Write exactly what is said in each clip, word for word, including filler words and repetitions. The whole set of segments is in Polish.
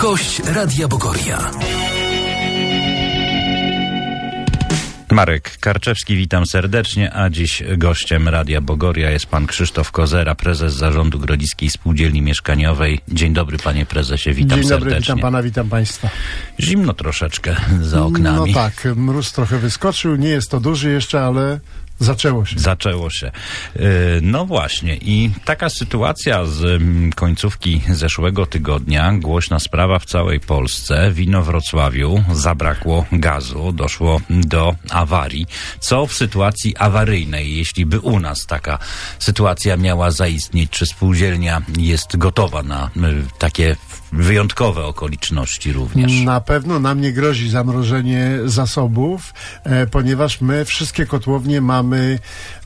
Gość Radia Bogoria. Marek Karczewski, witam serdecznie, a dziś gościem Radia Bogoria jest pan Krzysztof Kozera, prezes Zarządu Grodziskiej Spółdzielni Mieszkaniowej. Dzień dobry, panie prezesie, witam serdecznie. Dzień dobry, serdecznie. witam pana, witam państwa. Zimno troszeczkę za oknami. No tak, mróz trochę wyskoczył, nie jest to duży jeszcze, ale zaczęło się. Zaczęło się. No właśnie, i taka sytuacja z końcówki zeszłego tygodnia, głośna sprawa w całej Polsce. W Inowrocławiu zabrakło gazu, doszło do awarii. Co w sytuacji awaryjnej, jeśli by u nas taka sytuacja miała zaistnieć? Czy spółdzielnia jest gotowa na takie wyjątkowe okoliczności również? Na pewno nam nie grozi zamrożenie zasobów, e, ponieważ my wszystkie kotłownie mamy e,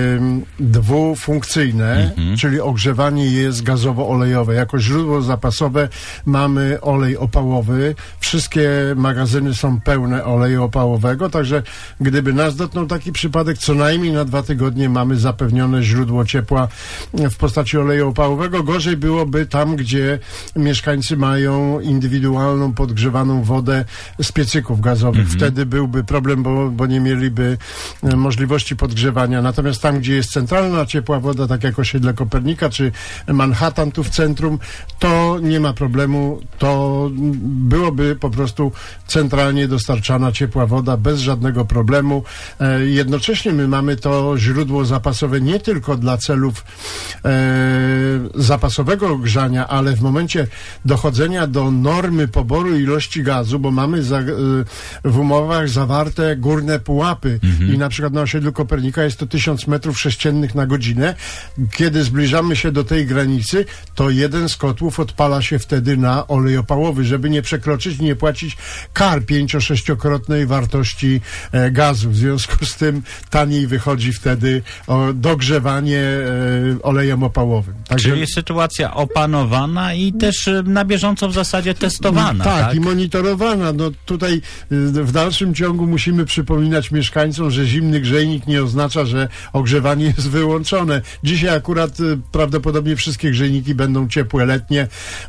dwufunkcyjne, mm-hmm. czyli ogrzewanie jest gazowo-olejowe. Jako źródło zapasowe mamy olej opałowy. Wszystkie magazyny są pełne oleju opałowego, także gdyby nas dotknął taki przypadek, co najmniej na dwa tygodnie mamy zapewnione źródło ciepła w postaci oleju opałowego. Gorzej byłoby tam, gdzie mieszkańcy mają indywidualną, podgrzewaną wodę z piecyków gazowych. Mm-hmm. Wtedy byłby problem, bo, bo nie mieliby e, możliwości podgrzewania. Natomiast tam, gdzie jest centralna ciepła woda, tak jak osiedle Kopernika, czy Manhattan tu w centrum, to nie ma problemu. To byłoby po prostu centralnie dostarczana ciepła woda bez żadnego problemu. E, jednocześnie my mamy to źródło zapasowe nie tylko dla celów e, zapasowego ogrzania, ale w momencie dochodzenia do normy poboru ilości gazu, bo mamy za, w umowach zawarte górne pułapy mhm. i na przykład na osiedlu Kopernika jest to tysiąc metrów sześciennych na godzinę. Kiedy zbliżamy się do tej granicy, to jeden z kotłów odpala się wtedy na olej opałowy, żeby nie przekroczyć, nie płacić kar pięcio-sześciokrotnej wartości e, gazu. W związku z tym taniej wychodzi wtedy o, dogrzewanie e, olejem opałowym. Także... Czyli sytuacja opanowana i też na bieżąco w zasadzie testowana. Tak, tak? i monitorowana. No tutaj w dalszym ciągu musimy przypominać mieszkańcom, że zimny grzejnik nie oznacza, że ogrzewanie jest wyłączone. Dzisiaj akurat prawdopodobnie wszystkie grzejniki będą ciepłe, letnie,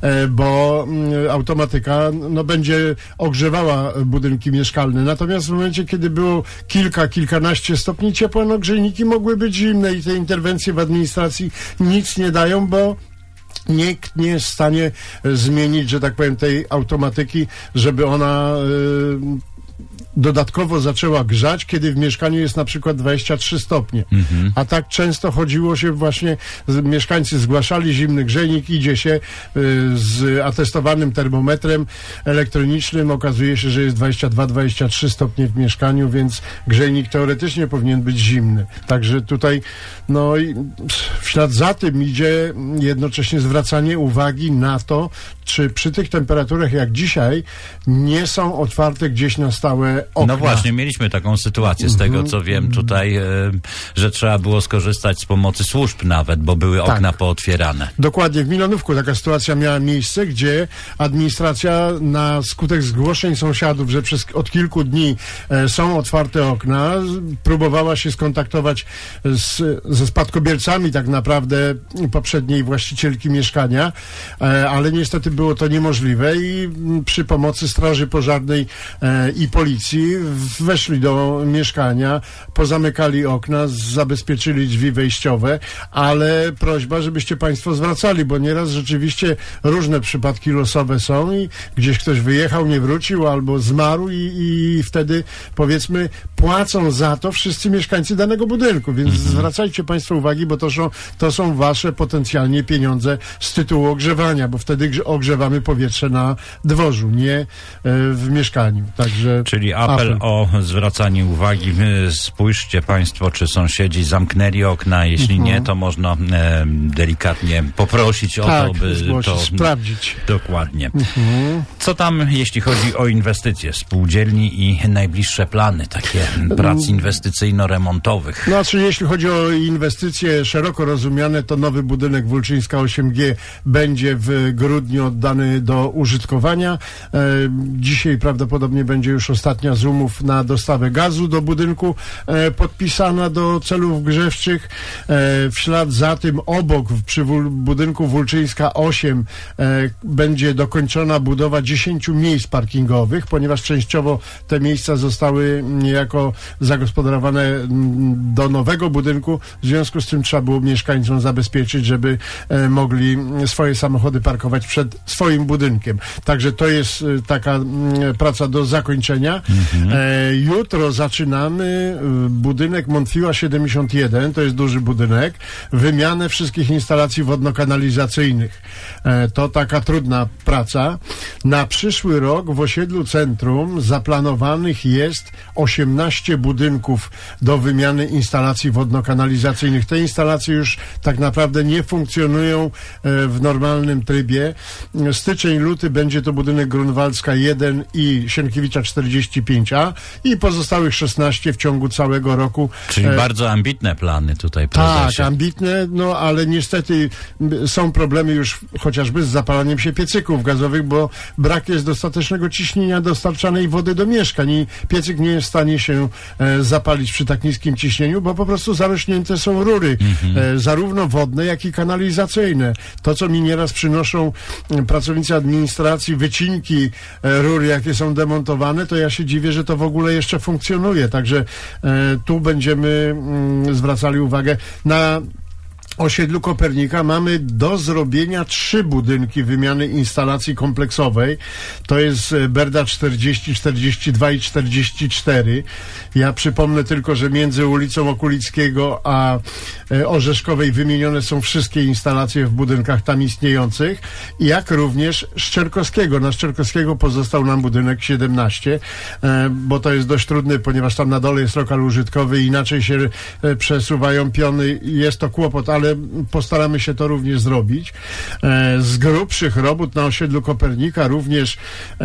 bo automatyka no, będzie ogrzewała budynki mieszkalne. Natomiast w momencie, kiedy było kilka, kilkanaście stopni ciepła, no grzejniki mogły być zimne i te interwencje w administracji nic nie dają, bo nikt nie jest w stanie zmienić, że tak powiem, tej automatyki, żeby ona yy, dodatkowo zaczęła grzać, kiedy w mieszkaniu jest na przykład dwadzieścia trzy stopnie. Mhm. A tak często chodziło się właśnie, mieszkańcy zgłaszali zimny grzejnik, idzie się y, z atestowanym termometrem elektronicznym, okazuje się, że jest dwadzieścia dwa dwadzieścia trzy stopnie w mieszkaniu, więc grzejnik teoretycznie powinien być zimny. Także tutaj no i w ślad za tym idzie jednocześnie zwracanie uwagi na to, czy przy tych temperaturach jak dzisiaj nie są otwarte gdzieś na stałe okna. No właśnie, mieliśmy taką sytuację, z tego co wiem tutaj, e, że trzeba było skorzystać z pomocy służb nawet, bo były tak. okna pootwierane. Dokładnie, w Milonówku taka sytuacja miała miejsce, gdzie administracja na skutek zgłoszeń sąsiadów, że przez od kilku dni e, są otwarte okna, próbowała się skontaktować z, ze spadkobiercami tak naprawdę poprzedniej właścicielki mieszkania, e, ale niestety było to niemożliwe i przy pomocy straży pożarnej e, i policji weszli do mieszkania, pozamykali okna, zabezpieczyli drzwi wejściowe, ale prośba, żebyście państwo zwracali, bo nieraz rzeczywiście różne przypadki losowe są i gdzieś ktoś wyjechał, nie wrócił albo zmarł i, i wtedy powiedzmy płacą za to wszyscy mieszkańcy danego budynku, więc mhm. zwracajcie państwo uwagi, bo to są, to są wasze potencjalnie pieniądze z tytułu ogrzewania, bo wtedy ogrzewamy powietrze na dworzu, nie e, w mieszkaniu. Także Czyli apel, apel o zwracanie uwagi. Spójrzcie państwo, czy sąsiedzi zamknęli okna. Jeśli uh-huh. nie, to można e, delikatnie poprosić o tak, to, by zgłosić, to sprawdzić. Dokładnie. Uh-huh. Co tam, jeśli chodzi o inwestycje spółdzielni i najbliższe plany takie prac inwestycyjno-remontowych? Znaczy, jeśli chodzi o inwestycje szeroko rozumiane, to nowy budynek Wólczyńska osiem G będzie w grudniu oddany do użytkowania. E, dzisiaj prawdopodobnie będzie już ostatnia z umów na dostawę gazu do budynku e, podpisana do celów grzewczych. E, w ślad za tym obok przy wul, budynku Wólczyńska osiem e, będzie dokończona budowa dziesięciu miejsc parkingowych, ponieważ częściowo te miejsca zostały niejako zagospodarowane do nowego budynku, w związku z tym trzeba było mieszkańcom zabezpieczyć, żeby e, mogli swoje samochody parkować przed swoim budynkiem. Także to jest e, taka m, praca do zakończenia. Mhm. E, jutro zaczynamy budynek Montfiła siedemdziesiąt jeden, to jest duży budynek, wymianę wszystkich instalacji wodno-kanalizacyjnych. E, to taka trudna praca. Na przyszły rok w osiedlu Centrum zaplanowanych jest osiemnaście budynków do wymiany instalacji wodno-kanalizacyjnych. Te instalacje już tak naprawdę nie funkcjonują w normalnym trybie. Styczeń, luty będzie to budynek Grunwaldzka jeden i Sienkiewicza czterdzieści pięć A i pozostałych szesnaście w ciągu całego roku. Czyli e... bardzo ambitne plany tutaj, prezesie. Tak, ambitne, no ale niestety są problemy już chociażby z zapalaniem się piecyków gazowych, bo brak jest dostatecznego ciśnienia dostarczanej wody do mieszkań i piecyk nie jest w stanie się e, zapalić przy tak niskim ciśnieniu, bo po prostu zarośnięte są rury, mhm. e, zarówno wodne, jak i kanalizacyjne. To, co mi nieraz przynoszą e, pracownicy administracji, wycinki e, rur, jakie są demontowane, to ja się dziwię, że to w ogóle jeszcze funkcjonuje. Także e, tu będziemy mm, zwracali uwagę na osiedlu Kopernika. Mamy do zrobienia trzy budynki wymiany instalacji kompleksowej. To jest Berda czterdzieści, czterdzieści dwa i czterdzieści cztery. Ja przypomnę tylko, że między ulicą Okulickiego a Orzeszkowej wymienione są wszystkie instalacje w budynkach tam istniejących, jak również Szczerkowskiego. Na Szczerkowskiego pozostał nam budynek siedemnaście, bo to jest dość trudny, ponieważ tam na dole jest lokal użytkowy, inaczej się przesuwają piony, jest to kłopot, ale postaramy się to również zrobić. Z grubszych robót na osiedlu Kopernika również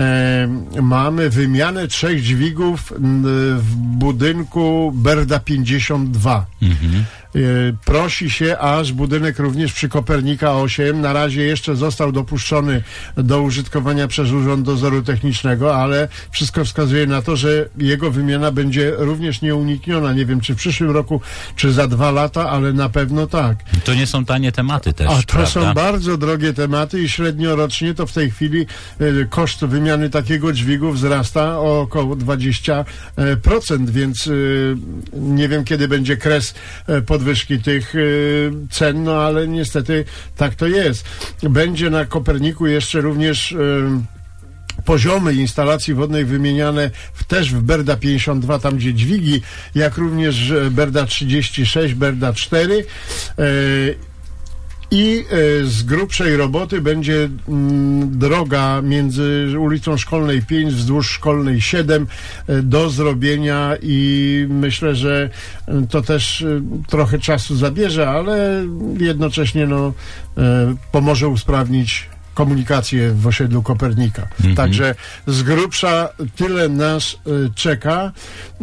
mamy wymianę trzech dźwigów w budynku Berda pięćdziesiąt dwa. Mhm. Prosi się, aż budynek również przy Kopernika osiem na razie jeszcze został dopuszczony do użytkowania przez Urząd Dozoru Technicznego, ale wszystko wskazuje na to, że jego wymiana będzie również nieunikniona. Nie wiem, czy w przyszłym roku, czy za dwa lata, ale na pewno tak. To nie są tanie tematy też, A to prawda? Są bardzo drogie tematy i średnio rocznie to w tej chwili y, koszt wymiany takiego dźwigu wzrasta o około dwadzieścia procent, więc y, nie wiem, kiedy będzie kres y, podwyżki tych y, cen, no ale niestety tak to jest. Będzie na Koperniku jeszcze również y, poziomy instalacji wodnej wymieniane w, też w Berda pięćdziesiąt dwa, tam gdzie dźwigi, jak również Berda trzydzieści sześć, Berda cztery. Y, I y, z grubszej roboty będzie mm, droga między ulicą Szkolnej pięć wzdłuż Szkolnej siedem y, do zrobienia i myślę, że y, to też y, trochę czasu zabierze, ale jednocześnie no, y, pomoże usprawnić komunikację w osiedlu Kopernika. Mhm. Także z grubsza tyle nas y, czeka. E,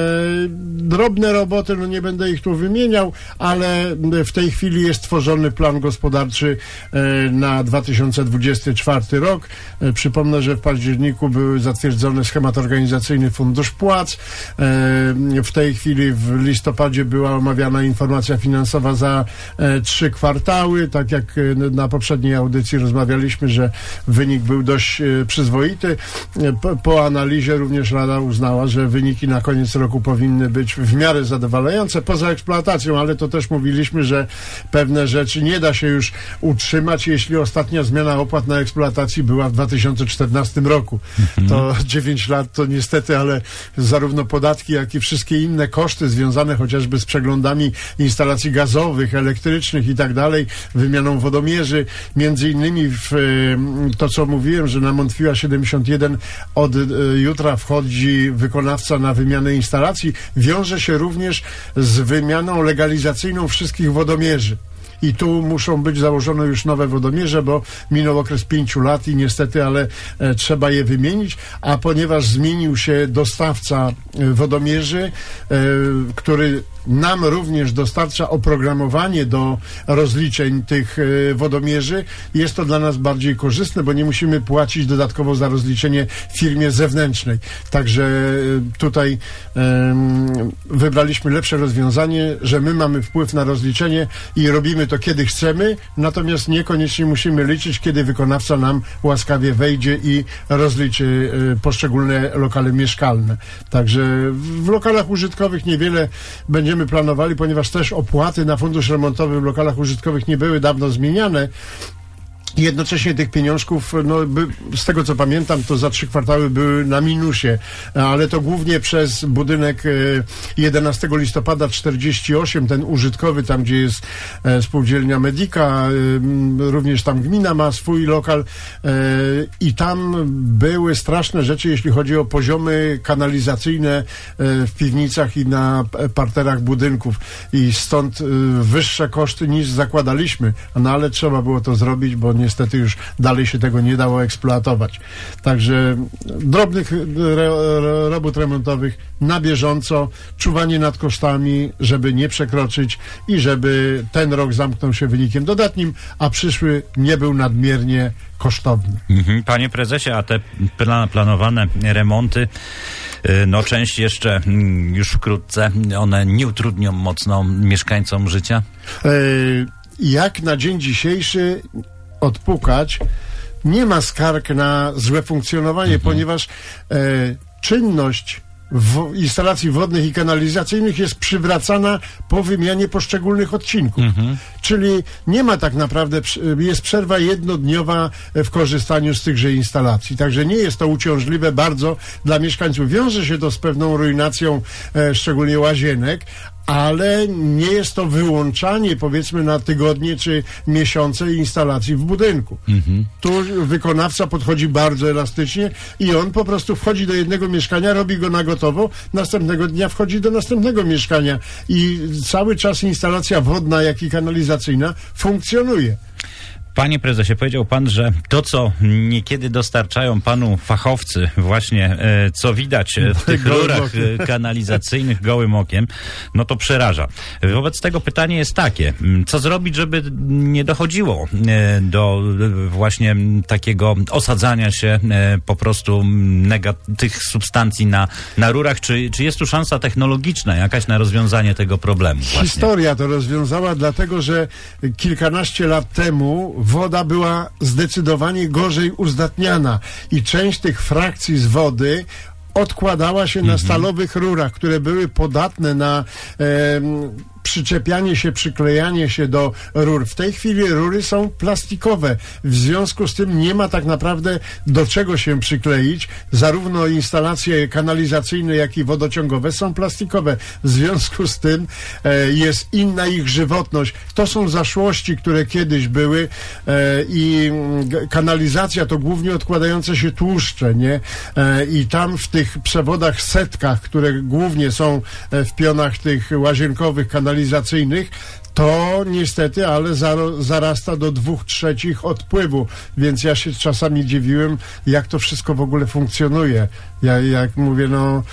drobne roboty, no nie będę ich tu wymieniał, ale w tej chwili jest tworzony plan gospodarczy e, na dwa tysiące dwudziesty czwarty rok. E, przypomnę, że w październiku był zatwierdzony schemat organizacyjny Fundusz Płac. E, w tej chwili w listopadzie była omawiana informacja finansowa za e, trzy kwartały. Tak jak e, na poprzedniej audycji rozmawialiśmy, że wynik był dość e, przyzwoity. E, po, po analizie również Rada uznała, że wyniki na koniec roku powinny być w miarę zadowalające, poza eksploatacją, ale to też mówiliśmy, że pewne rzeczy nie da się już utrzymać, jeśli ostatnia zmiana opłat na eksploatacji była w dwa tysiące czternastym roku. Mhm. To dziewięć lat to niestety, ale zarówno podatki, jak i wszystkie inne koszty związane chociażby z przeglądami instalacji gazowych, elektrycznych i tak dalej, wymianą wodomierzy, między innymi w to, co mówiłem, że na Montfiła siedemdziesiąt jeden od jutra wchodzi wykonawca na wymianę instalacji, wiąże się również z wymianą legalizacyjną wszystkich wodomierzy. I tu muszą być założone już nowe wodomierze, bo minął okres pięciu lat i niestety, ale e, trzeba je wymienić, a ponieważ zmienił się dostawca e, wodomierzy, e, który nam również dostarcza oprogramowanie do rozliczeń tych e, wodomierzy, jest to dla nas bardziej korzystne, bo nie musimy płacić dodatkowo za rozliczenie firmie zewnętrznej. Także e, tutaj e, wybraliśmy lepsze rozwiązanie, że my mamy wpływ na rozliczenie i robimy to kiedy chcemy, natomiast niekoniecznie musimy liczyć, kiedy wykonawca nam łaskawie wejdzie i rozliczy e, poszczególne lokale mieszkalne. Także w lokalach użytkowych niewiele będziemy planowali, ponieważ też opłaty na fundusz remontowy w lokalach użytkowych nie były dawno zmieniane. Jednocześnie tych pieniążków, no, by, z tego co pamiętam, to za trzy kwartały były na minusie, ale to głównie przez budynek jedenastego listopada czterdzieści osiem, ten użytkowy, tam gdzie jest e, spółdzielnia Medika, e, również tam gmina ma swój lokal e, i tam były straszne rzeczy, jeśli chodzi o poziomy kanalizacyjne e, w piwnicach i na parterach budynków i stąd e, wyższe koszty niż zakładaliśmy, no ale trzeba było to zrobić, bo niestety już dalej się tego nie dało eksploatować. Także drobnych re, re, robót remontowych na bieżąco, czuwanie nad kosztami, żeby nie przekroczyć i żeby ten rok zamknął się wynikiem dodatnim, a przyszły nie był nadmiernie kosztowny. Panie prezesie, a te plan, planowane remonty, no część jeszcze już wkrótce, one nie utrudnią mocno mieszkańcom życia? Jak na dzień dzisiejszy odpukać, nie ma skarg na złe funkcjonowanie, mhm. ponieważ e, czynność w instalacji wodnych i kanalizacyjnych jest przywracana po wymianie poszczególnych odcinków. Mhm. Czyli nie ma tak naprawdę, jest przerwa jednodniowa w korzystaniu z tychże instalacji. Także nie jest to uciążliwe bardzo dla mieszkańców. Wiąże się to z pewną ruinacją, e, szczególnie łazienek, ale nie jest to wyłączanie, powiedzmy, na tygodnie czy miesiące instalacji w budynku. Mhm. Tu wykonawca podchodzi bardzo elastycznie i on po prostu wchodzi do jednego mieszkania, robi go na gotowo, następnego dnia wchodzi do następnego mieszkania i cały czas instalacja wodna, jak i kanalizacyjna funkcjonuje. Panie prezesie, powiedział pan, że to, co niekiedy dostarczają panu fachowcy, właśnie e, co widać w tych rurach e, kanalizacyjnych gołym okiem, no to przeraża. Wobec tego pytanie jest takie, co zrobić, żeby nie dochodziło e, do e, właśnie takiego osadzania się e, po prostu negat- tych substancji na, na rurach? Czy, czy jest tu szansa technologiczna jakaś na rozwiązanie tego problemu? Właśnie? Historia to rozwiązała, dlatego że kilkanaście lat temu woda była zdecydowanie gorzej uzdatniana i część tych frakcji z wody odkładała się na stalowych rurach, które były podatne na e, przyczepianie się, przyklejanie się do rur. W tej chwili rury są plastikowe. W związku z tym nie ma tak naprawdę do czego się przykleić. Zarówno instalacje kanalizacyjne, jak i wodociągowe są plastikowe. W związku z tym e, jest inna ich żywotność. To są zaszłości, które kiedyś były e, i kanalizacja to głównie odkładające się tłuszcze, nie? E, I tam w tych przewodach setkach, które głównie są w pionach tych łazienkowych, kanalizacyjnych, to niestety, ale zaro, zarasta do dwóch trzecich odpływu, więc ja się czasami dziwiłem, jak to wszystko w ogóle funkcjonuje. Ja, jak mówię, no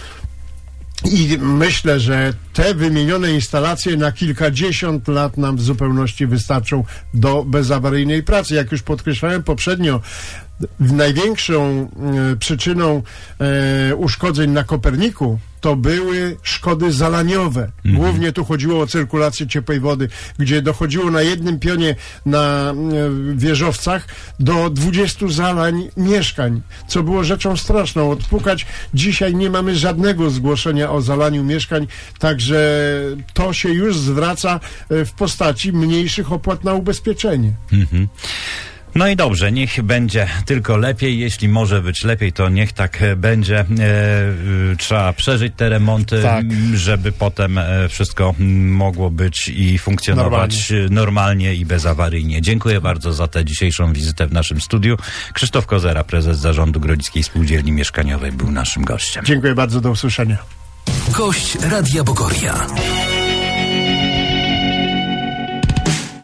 i myślę, że te wymienione instalacje na kilkadziesiąt lat nam w zupełności wystarczą do bezawaryjnej pracy. Jak już podkreślałem poprzednio, największą e, przyczyną e, uszkodzeń na Koperniku to były szkody zalaniowe. Mhm. Głównie tu chodziło o cyrkulację ciepłej wody, gdzie dochodziło na jednym pionie na e, wieżowcach do dwudziestu zalań mieszkań, co było rzeczą straszną. Odpukać dzisiaj nie mamy żadnego zgłoszenia o zalaniu mieszkań, także to się już zwraca e, w postaci mniejszych opłat na ubezpieczenie. Mhm. No i dobrze, niech będzie tylko lepiej. Jeśli może być lepiej, to niech tak będzie. E, trzeba przeżyć te remonty, tak, żeby potem e, wszystko mogło być i funkcjonować normalnie, normalnie i bezawaryjnie. Dziękuję bardzo za tę dzisiejszą wizytę w naszym studiu. Krzysztof Kozera, prezes Zarządu Grodzickiej Spółdzielni Mieszkaniowej, był naszym gościem. Dziękuję bardzo, do usłyszenia. Gość Radia Bogoria.